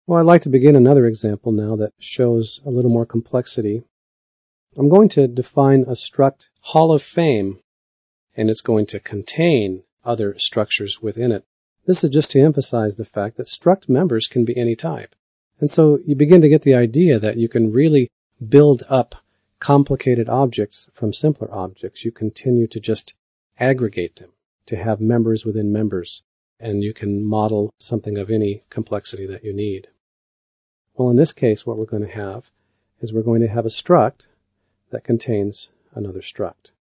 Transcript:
Well, I'd like to begin another example now that shows a little more complexity. I'm going to define a struct Hall of Fame, and it's going to contain other structures within it. This is just to emphasize the fact that struct members can be any type. And so you begin to get the idea that you can really build up complicated objects from simpler objects. You continue to just aggregate them to have members within members, and you can model something of any complexity that you need. Well, in this case, what we're going to have is we're going to have a struct that contains another struct.